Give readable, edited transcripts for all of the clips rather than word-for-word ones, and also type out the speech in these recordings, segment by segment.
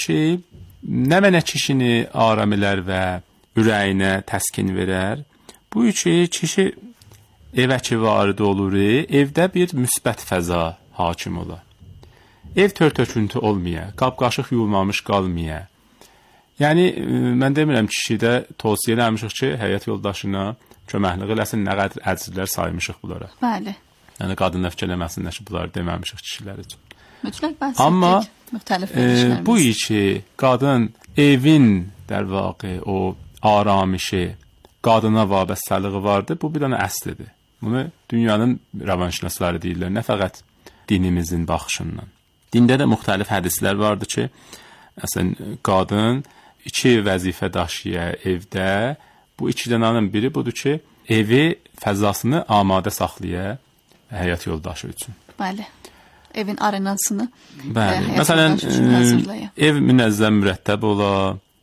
ki, nə mənə kişini aram elər və ürəyinə təskin verər. Bu ki, kişi evə ki varid olur, evdə bir müsbət fəza hakim ola. Ev tör-töküntü olmaya, qab-qaşıq yuyulmamış qalmaya. Yəni, mən demirəm kişidə tövsiyə eləmişik ki, həyat yoldaşına köməklik eləsin, nə qədər əcrlər saymışıq bunlara. Bəli. Yəni, qadın fikirləməsinlər ki, bunları deməmişik kişilər üçün. Mütləq bəhs etdik. Amma müxtəlif verişlərimiz. Bu ki, qadın evin dər vaqi o aramışı, qadına vabəstəliği vardı, bu bir dənə əslidir. Bunu dünyanın rəvanşünasları deyirlər, nə fəqət dinimizin baxışından. Dində də müxtəlif hədislər vardı ki, əslən, qadın iki vəzifə daşıya evdə, bu iki dənənin biri budur ki, evi fəzasını amadə saxlaya həyat yoldaşı üçün. Bəli. Evin arenasını məsələn, ev münəzzəm mürəttəb ola,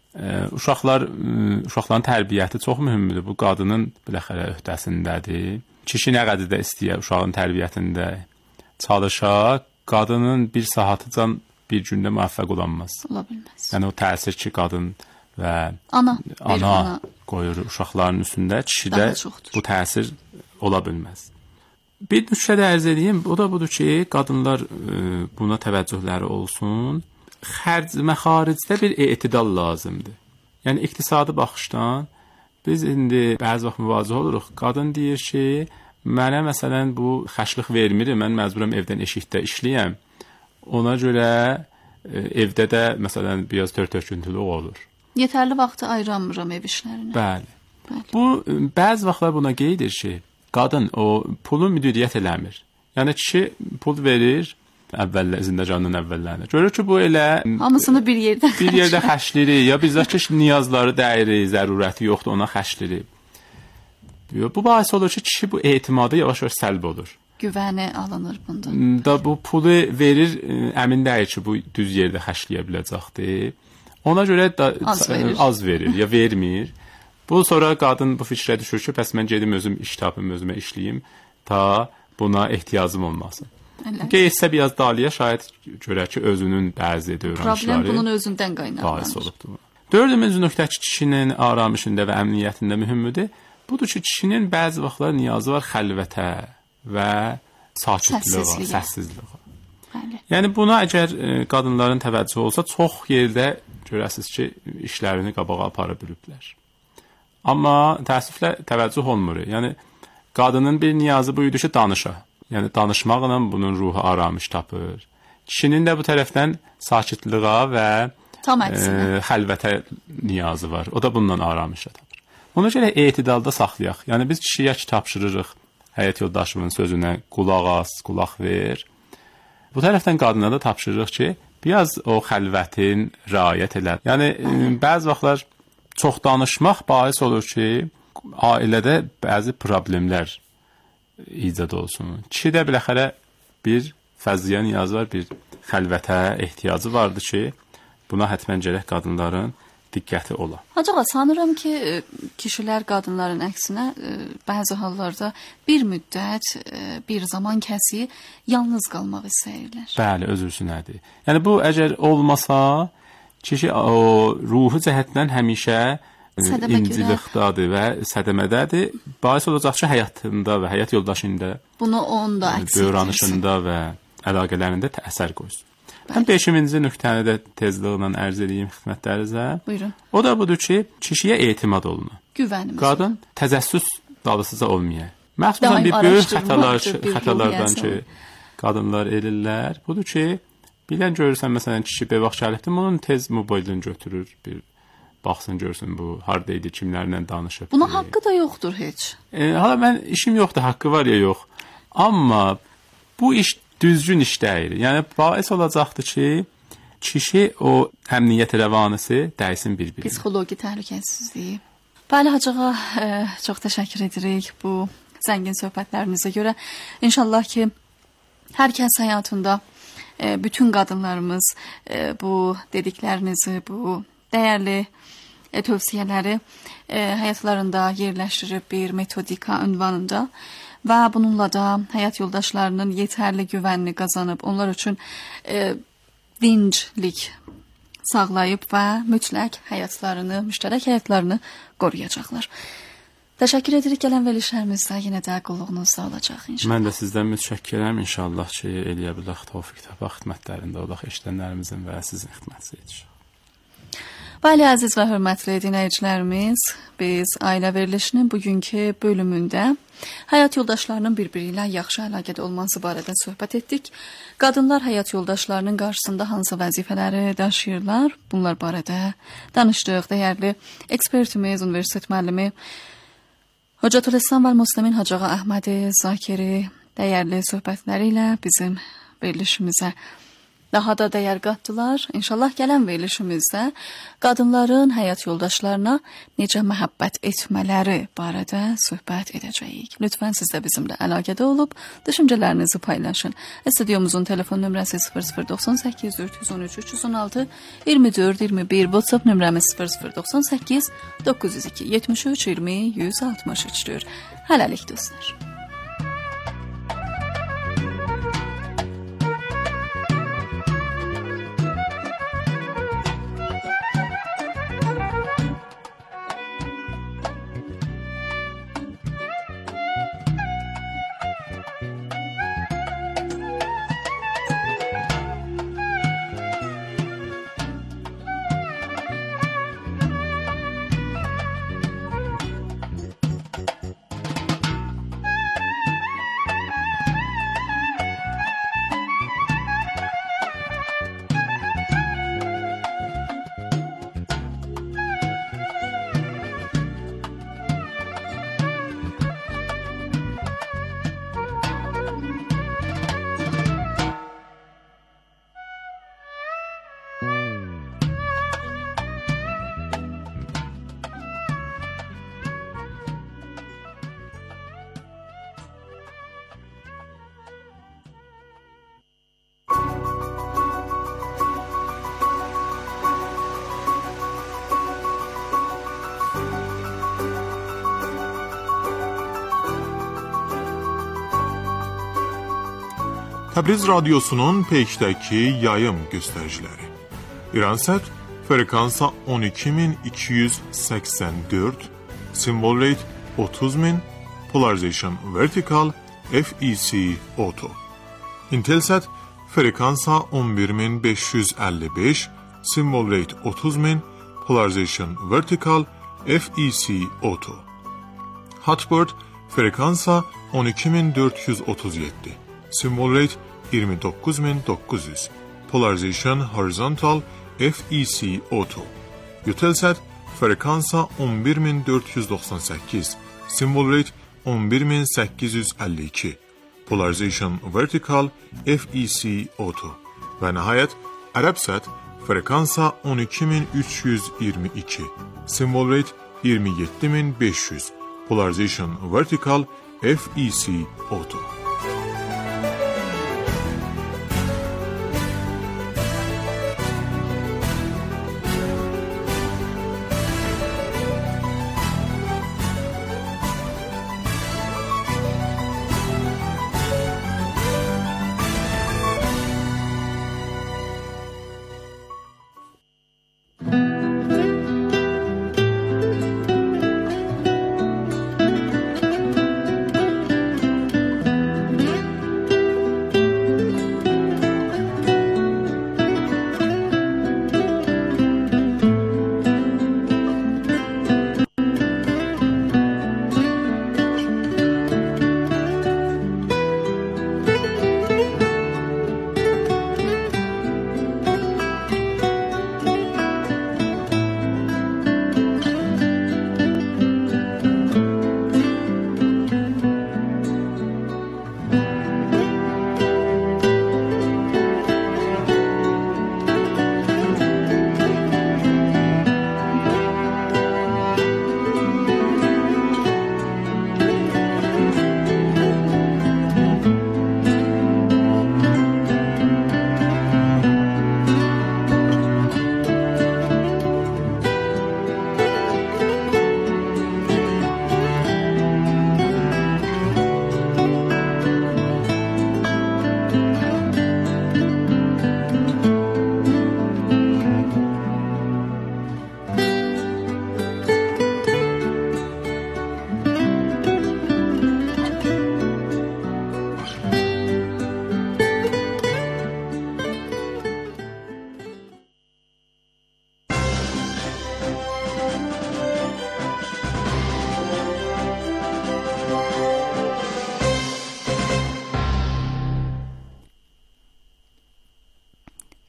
uşaqların tərbiyyəti çox mühümdür. Bu, qadının biləxərə öhdəsindədir. Kişi nə qədər də istəyir uşağın tərbiyyətində çalışa, qadının bir sahatıcan bir gündə müvəffəq olanmaz. Ola bilməz. Yəni, o təsir ki, qadın və ana qoyur uşaqların üstündə, kişidə bu təsir ola bilməz. Bir nüqtə də ərz edeyim, o da budur ki, qadınlar buna təvəccühləri olsun. Xərc-məxaricdə bir etidal lazımdır. Yəni, iqtisadi baxışdan biz indi bəzi vaxt müvazə oluruq. Qadın deyir ki, mənə məsələn bu xərclik vermir, mən məcburam evdən eşikdə işləyəm. Ona görə evdə də məsələn biraz tör-töküntülük olur. Yetərli vaxtı ayıramıram ev işlərinə. Bəli. Bu, bəzi vaxtlar buna qeydir ki, qadın o pulu müdiriyyət eləmir. Yəni, kişi pul verir zindəcanının əvvəllərinə. Görür ki, bu elə hamısını bir yerdə xərclirik, ya bizzət ki, niyazları dəyirik, zərurəti yoxdur, ona xərclirik. Bu bahis olur ki, kişi bu etimadı yavaş-yavaş səlb olur. Güvəni alınır bundan. Da bu pulu verir, əmin deyil ki, bu düz yerdə xərcləyə biləcəkdir. Ona görə az verir, ya vermir. Bu sonra qadın bu fikrə düşür ki, bəs mən gedim özüm iş tapım, özümə işləyim, ta buna ehtiyacım olmasın. Qeysə biraz dalıya şayət görər ki, özünün bəzi dövranışları problem bunun özündən qaynaqlanır. Dördüncü nöqtə kişinin aramışında və əmniyyətində mühümdür. Budur ki, kişinin bəzi vaxtlar niyazı var xəlvətə və sakitliyə, səssizliyə. Yəni, buna əgər qadınların təvəccühü olsa, çox yerdə görəsiniz ki, işlərini qabağa apara biliblər. Amma təəssüflə təvəccüh olmur. Yəni, qadının bir niyazı buydu ki, danışa. Yəni, danışmaqla bunun ruhu aramış tapır. Kişinin də bu tərəfdən sakitliyə və xəlvətə niyazı var. O da bundan aramışla tapır. Ona görə etidalda saxlayaq. Yəni, biz kişiyə ki, tapşırırıq həyat yoldaşımın sözünə qulaq as, qulaq ver. Bu tərəfdən qadına da tapşırırıq ki, biraz o xəlvətin riayət elər. Yəni, bəzi vaxtlar çox danışmaq bahis olur ki, ailədə bəzi problemlər icad olsun. Kişidə biləxərə bir fəzliyə niyazı var, bir xəlvətə ehtiyacı vardır ki, buna həttəmən gərək qadınların diqqəti ola. Ancaq sanıram ki, kişilər qadınların əksinə bəzi hallarda bir müddət, bir zaman kəsi yalnız qalmaq istəyirlər. Bəli, özürsünədir. Yəni, bu əgər olmasa, kişi o ruhu cəhətdən həmişə incilikdadır və sədəmədədir. Bahis olacaq ki, həyatında və həyat yoldaşında bunu onda əks etdirsin. Dövranışında və əlaqələrində əsər qoysun. Mən 5-ci nöqtəni də tezliklə ərz edeyim xidmətlərinizə. Buyurun. O da budur ki, kişiyə etimad olunur. Güvənimiz. Qadın təzəssüs dalısıza olmaya. Məxsusən bir böyük xətalardan ki, qadınlar elirlər. Budur ki, bilən görürsən, məsələn, kişi bir vaxt gəlibdir, onun tez mobilini götürür, bir baxsın, görsün bu, haradaydı, kimlərlə danışıb. Buna haqqı da yoxdur heç. Hala mən işim yoxdur, haqqı var ya yox. Amma bu iş düzgün iş deyil. Yəni, bahis olacaqdır ki, kişi o əmniyyət rəvanısı dəysin bir-birinə. Psixoloji təhlükəsizliyi. Bəli, Hacığa çox təşəkkür edirik bu zəngin söhbətlərinizə görə. İnşallah ki, hər kəs həyatında bütün qadınlarımız bu dediklərinizi, bu dəyərli tövsiyələri həyatlarında yerləşdirib bir metodika ünvanında və bununla da həyat yoldaşlarının yetərli güvənini qazanıb, onlar üçün dinclik, sağlayıb və mütləq həyatlarını, müştərək həyatlarını qoruyacaqlar. Təşəkkür edirik gələn verilişlərimizdə yenə də qulluğunuzda olacaq inşallah. Mən də sizdən mütşəkkirəm inşallah ki, eləyə bilək Tofiq Tapa xidmətlərində olaq, eşidənlərimizin və sizin xidmətinizi edəcək. Bəli, əziz və hörmətli dinləyicilərimiz, biz ailə verilişinin bugünkü bölümündə həyat yoldaşlarının bir-biri ilə yaxşı əlaqədə olması barədə söhbət etdik. Qadınlar həyat yoldaşlarının qarşısında hansı vəzifələri daşıyırlar? Bunlar barədə danışdıq. Dəyərli ekspertimiz, universitet müəllimi Hocatülislam və Müslimin Hacıağa Əhmədi Zakiri dəyərli söhbətləri ilə bizim verilişimizə daha da dəyər qatdılar. İnşallah gələn verilişimizdə qadınların həyat yoldaşlarına necə məhəbbət etmələri barədə söhbət edəcəyik. Lütfən siz də bizimlə əlaqədə olub düşüncələrinizi paylaşın. Studiomuzun telefon nömrəsi 0098 413 316 24 21, WhatsApp nömrəmiz 0098 902 73 20 163-dür. Hələlik dostlar. Təbriz radiosunun peykdəki yayım göstəriciləri. İransat frekansa 12284, symbol rate 30000, polarization vertical, FEC auto. Intelsat frekansa 11555, symbol rate 30000, polarization vertical, FEC auto. Hotbird frekansa 12437, symbol rate 29900, polarization horizontal, FEC auto. Eutelsat frekansa 11498, symbol rate 11852, polarization vertical, FEC auto. Və nəhayət Arabsat frekansa 12322, symbol rate 27500, polarization vertical, FEC auto.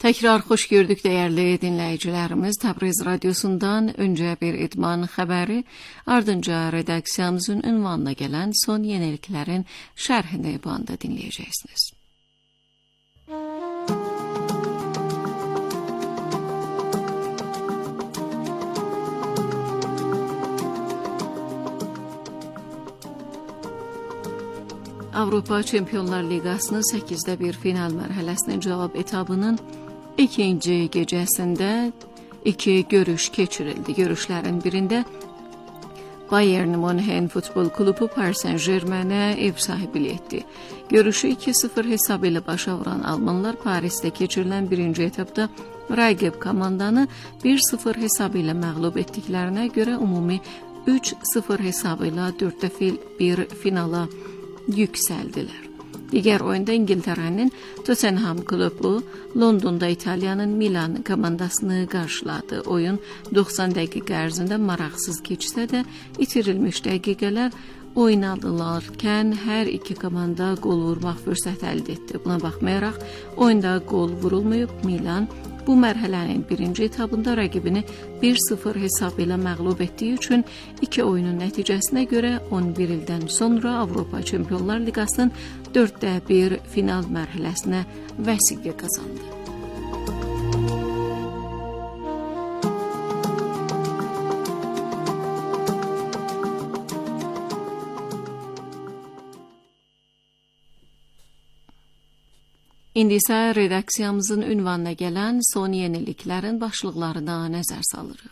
Təkrar xoş gördük dəyərli dinləyicilərimiz. Təbriz radiosundan öncə bir idman xəbəri, ardınca redaksiyamızın ünvanına gələn son yeniliklərin şərhini bu anda dinləyəcəksiniz. Avropa Çempionlar Liqasının 8də bir final mərhələsinin cavab etabının ikinci gecəsində 2 görüş keçirildi. Görüşlərin birində Bayern Münhen futbol klubu Paris Saint-Germain'ə ev sahibliyi etdi. Görüşü 2-0 hesabı ilə başa vuran Almanlar Parisdə keçirilən birinci etapda rəqib komandanı 1-0 hesabı ilə məğlub etdiklərinə görə ümumi 3-0 hesabı ilə 4-də bir finala yüksəldilər. Digər oyunda İngiltərənin Tottenham klubu Londonda İtaliyanın Milan komandasını qarşıladı. Oyun 90 dəqiqə ərzində maraqsız keçsə də itirilmiş dəqiqələr oynanılarkən hər iki komanda qol vurmaq fürsəti əldə etdi. Buna baxmayaraq oyunda qol vurulmayıb. Milan bu mərhələnin birinci etabında rəqibini 1-0 hesabı ilə məğlub etdiyi üçün 2 oyunun nəticəsinə görə 11 ildən sonra Avropa Çempionlar Liqasının 4də bir final mərhələsinə vəsiqə qazandı. İndi isə redaksiyamızın ünvanına gələn son yeniliklərin başlıqlarına nəzər salırıq.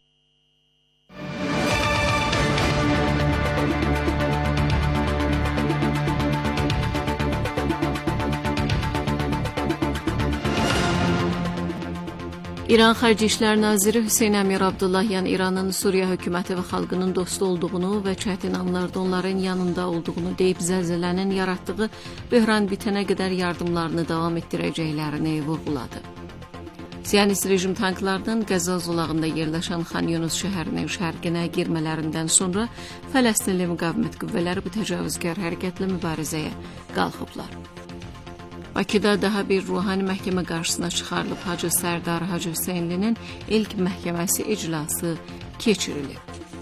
İran Xarici İşlər Naziri Hüseyn Əmir Abdullahyan İranın Suriya hökuməti və xalqının dostu olduğunu və çətin anlarda onların yanında olduğunu deyib zəlzələnin yaratdığı böhran bitənə qədər yardımlarını davam etdirəcəklərini vurğuladı. Siyonist rejim tanklarının Qəzza zolağında yerləşən Xan Yunus şəhərinin şərqinə girmələrindən sonra Fələstinli müqavimət qüvvələri bu təcavüzkar hərəkətlə mübarizəyə qalxıblar. Bakıda daha bir ruhani məhkəmə qarşısına çıxarılıb. Hacı Sərdar Hacı Hüseynlinin ilk məhkəməsi iclası keçirilib.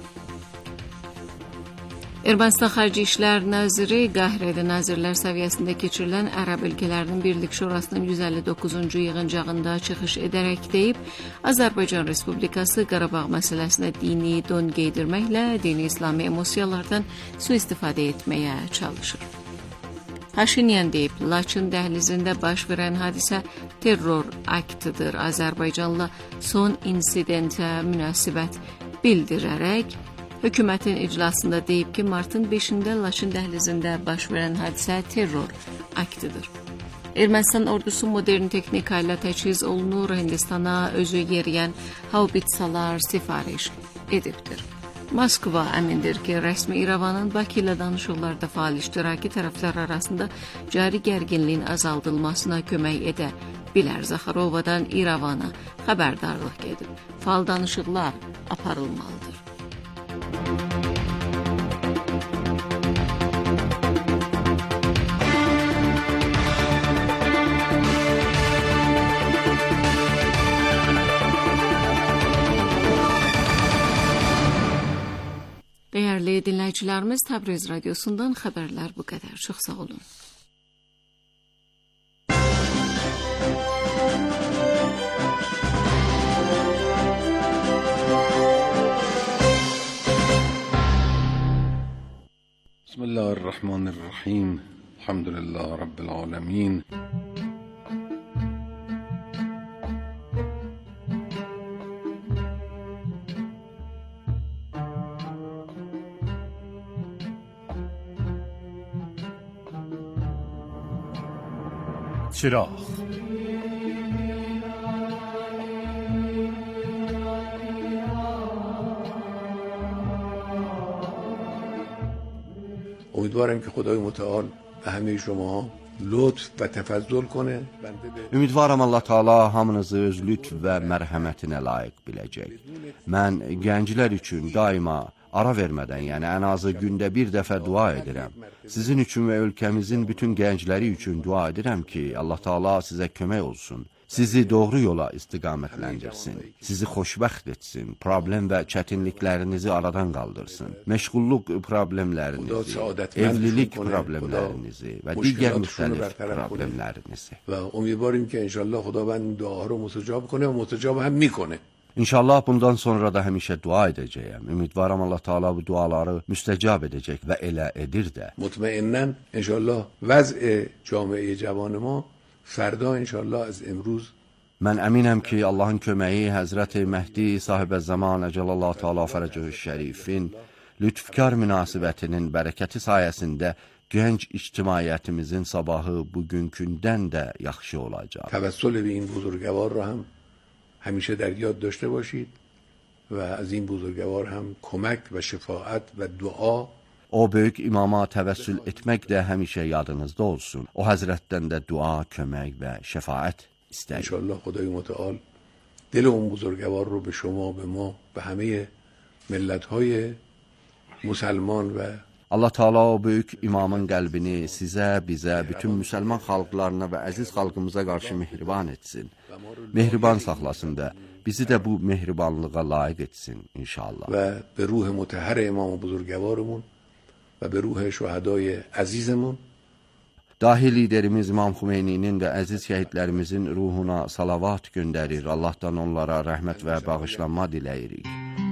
Ermənistan Xarici İşlər Naziri Qahirədə nazirlər səviyyəsində keçirilən Ərəb ölkələrinin Birlik Şurasının 159-cu yığıncağında çıxış edərək deyib, Azərbaycan Respublikası Qarabağ məsələsinə dini don geydirməklə dini İslami emosiyalardan sui-istifadə etməyə çalışır. Paşinyan deyib, Laçın dəhlizində baş verən hadisə terror aktıdır. Azərbaycanla son insidentə münasibət bildirərək, hökumətin iclasında deyib ki, martın 5-də Laçın dəhlizində baş verən hadisə terror aktıdır. Ermənistan ordusu modern texnika ilə təchiz olunur, Hindistana özü yeriyən haubitsalar sifariş edibdir. Moskva əmindir ki, rəsmi İrəvanın Bakı ilə danışıqlarda faal iştiraki tərəflər arasında cari gərginliyin azaldılmasına kömək edə bilər. Zaxarovadan İrəvana xəbərdarlıq edib. Faal danışıqlar aparılmalıdır. Dəyərli dinləyicilərimiz, Təbriz radiosundan xəbərlər bu qədər. Çox sağ olun. Bismillahirrahmanirrahim. Elhamdülillah Rabbil alemin. چراغ امیدوارم که خدای متعال به همه شما lütf və təfəzzül کنه. Ümidvaram Allah Taala hamınızı öz lütf və mərhəmətinə layiq biləcək. Mən gənclər üçün daima ara vermədən, yəni ən azı gündə bir dəfə dua edirəm. Sizin üçün və ölkəmizin bütün gəncləri üçün dua edirəm ki, Allah Taala sizə kömək olsun. sizi doğru yola istiqamətləndirsin, sizi xoşbəxt etsin, problem və çətinliklərinizi aradan qaldırsın, məşğulluq problemlərinizi, evlilik problemlərinizi və digər müxtəlif problemlərinizi. و امیدواریم که انشالله خداوند این دعاها رو مستجاب کنه و مستجاب هم میکنه. İnşallah bundan sonra da həmişə dua edəcəyəm. Ümidvaram Allah Teala bu duaları müstəcab edəcək və elə edir də. مطمئناً انشالله وضع جامعه جوان ما فردا انشالله از امروز Mən əminəm ki, Allahın köməyi Həzrəti Məhdi sahibə zaman Əcəlallah Teala fərəcəhu şərifin lütfkar münasibətinin bərəkəti sayəsində gənc ictimaiyyətimizin sabahı bugünkündən də yaxşı olacaq. توسل به این بزرگوار را هم همیشه در یاد داشته باشید و از این بزرگوار هم کمک و شفاعت و دعا. O böyük imama təvəssül etmək də həmişə yadınızda olsun. O həzrətdən də dua, kömək və şəfaət istəyir. انشالله خدای متعال دل اون بزرگوار رو به شما، به ما، به همه ملت‌های مسلمان و Allah Teala o böyük imamın qəlbini sizə, bizə, bütün müsəlman xalqlarına və əziz xalqımıza qarşı mehriban etsin. Mehriban saxlasın və bizi də bu mehribanlığa layiq etsin inşallah. و به روح مطهر امام بزرگوارمون و به روح شهدای عزیزمون. Dahi liderimiz İmam Xumeyninin və əziz şəhidlərimizin ruhuna salavat göndərir. Allahdan onlara rəhmət və bağışlanma diləyirik.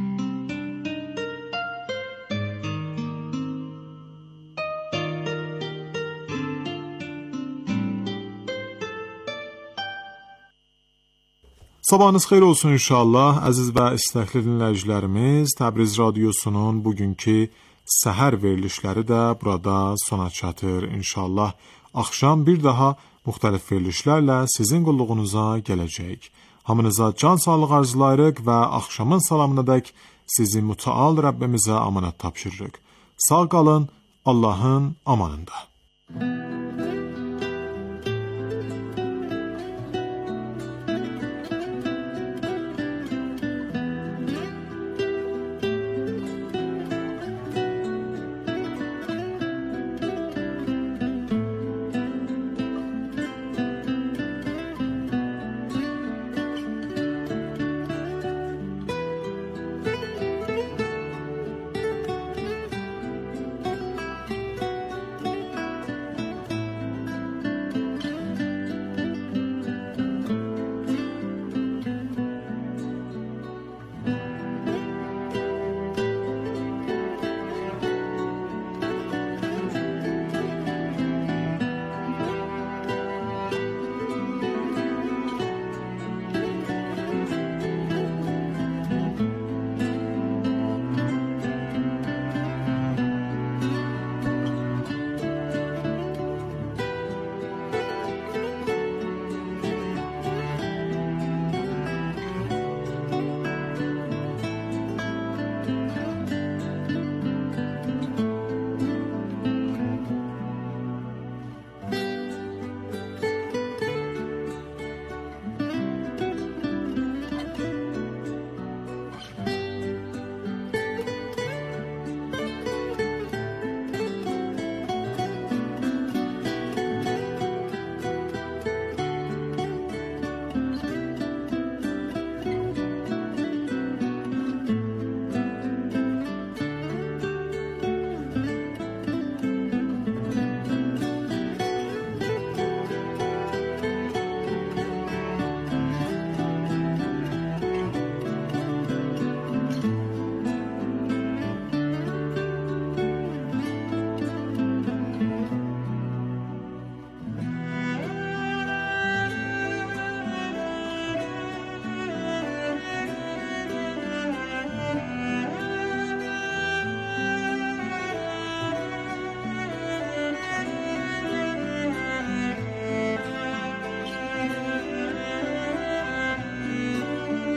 Sabahınız xeyir olsun inşallah. Əziz və istəkli dinləyicilərimiz, Təbriz Radiosunun bugünkü səhər verilişləri də burada sona çatır. İnşallah axşam bir daha müxtəlif verilişlərlə sizin qulluğunuza gələcək. Hamınıza can sağlığı arzulayırıq və axşamın salamınadək sizi mütəal Rəbbimizə amanət tapşırırıq. Sağ qalın, Allahın amanında.